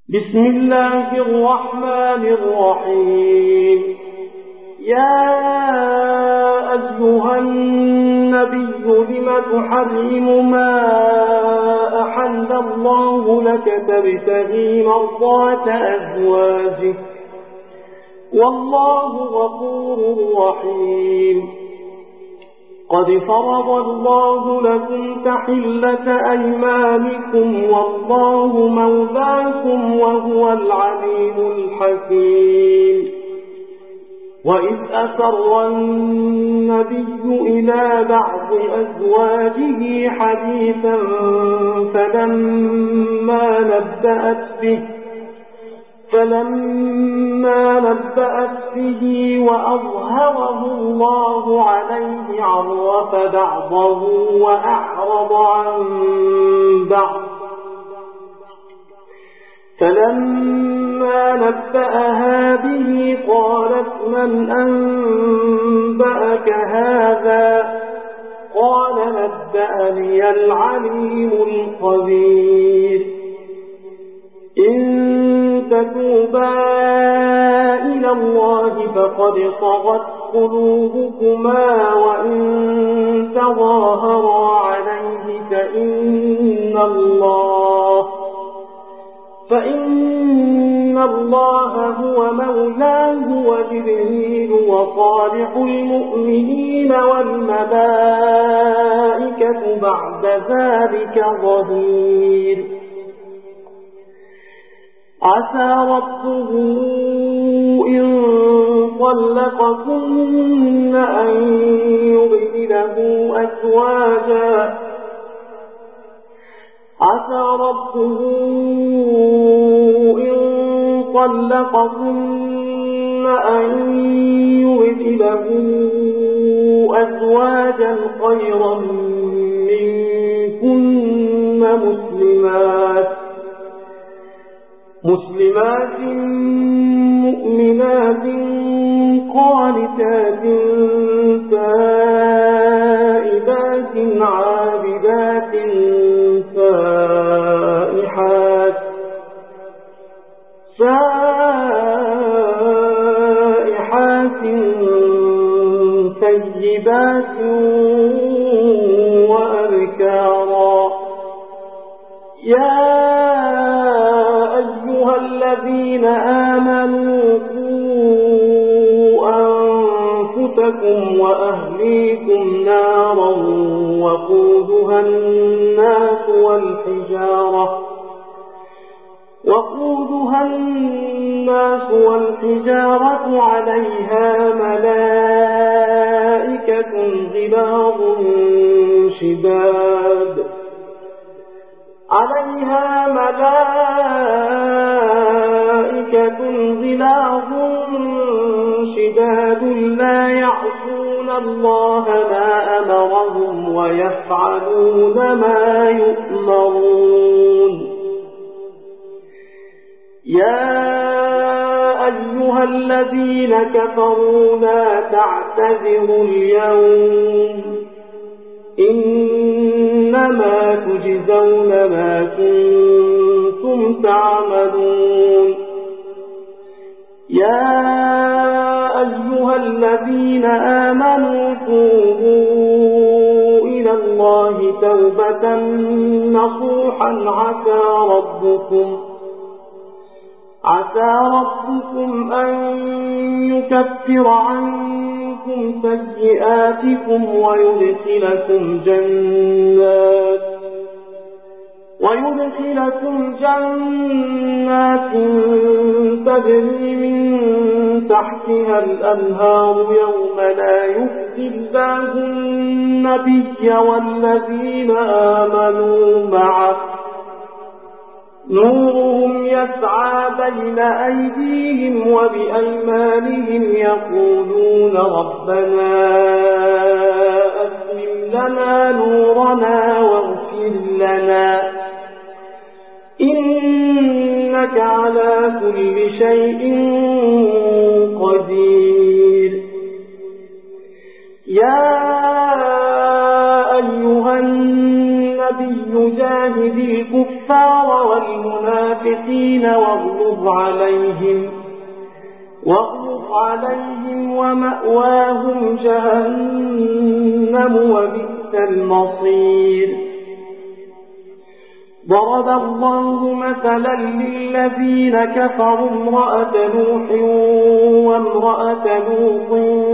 بسم الله الرحمن الرحيم. يا أيها النبي لم تحرم ما أحل الله لك تبتغي مرضات أزواجك والله غفور رحيم. قد فرض الله لكم تحلة أيمانكم والله مولاكم وهو العليم الحكيم. وإذ أسر النبي إلى بعض أزواجه حديثا فلما نبأت به وأظهره الله عليه عرف بعضه وأعرض عن بعض. فلما نبأها به قالت من أنبأك هذا؟ قال نبأني العليم الخبير. إن تتوبا إلى الله فقد صغت قلوبكما وإن تظاهرا عليه فإن الله هو مولاه وجبريل وصالح المؤمنين والملائكة بعد ذلك ظهير. عسى ربه إن طلقكن أن يبدله أزواجا خيرا منكن مسلمات مؤمنات قانتات تائبات عابدات سائحات ثيبات وأبكارا. يا أيها الذين آمنوا قوا أنفسكم وأهليكم نارا وقودها الناس والحجارة عليها ملائكة غلاظ شداد لا يعصون الله ما أمرهم ويفعلون ما يؤمرون. يا أيها الذين كفروا لا تعتذروا اليوم إنما تجزون ما كنتم تعملون. يا أيها الذين آمنوا توبوا إلى الله توبة نصوحا عسى ربكم أن يكفر عنكم سيئاتكم ويدخلكم جنات تجري من تحتها الأنهار يوم لا يخزي الله النبي والذين آمنوا معه نورهم يسعى بين أيديهم وبأيمانهم يقولون ربنا أتمم لنا نورنا واغفر لنا إنك على كل شيء قدير. يا أيها النبي جاهد الكفار والمنافقين المنافقين واغلظ عليهم ومأواهم جهنم وبئس المصير. ضرب الله مثلا للذين كفروا امرأة نوح وامرأة لوط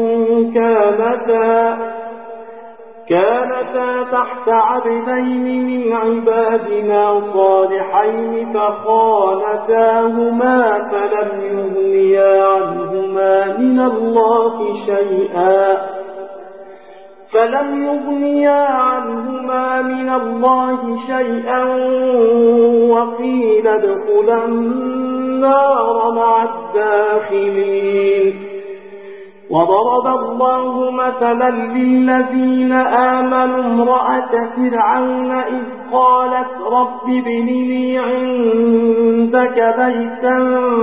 كانتا تحت عبدين من عبادنا صالحين فخانتاهما فلم يغنيا عنهما من الله شيئا وقيل ادخلا النار مع الداخلين. وضرب الله مثلا للذين آمنوا امرأة فرعون إذ قالت رب ابن لي عندك بيتا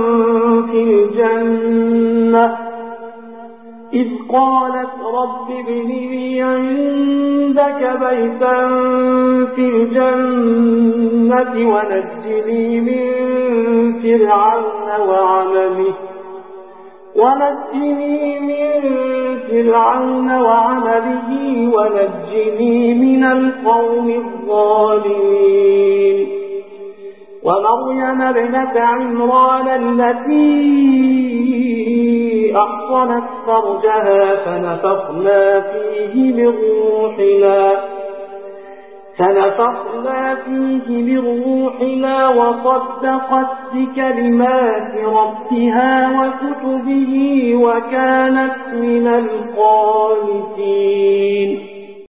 في الجنة ونجني من فرعون وعمله ونجني من القوم الظالمين. ومريم ابنة عمران التي أحصنت فرجها فنفخنا فيه من روحنا وصدقت بكلمات ربها وكتبه وكانت من القانتين.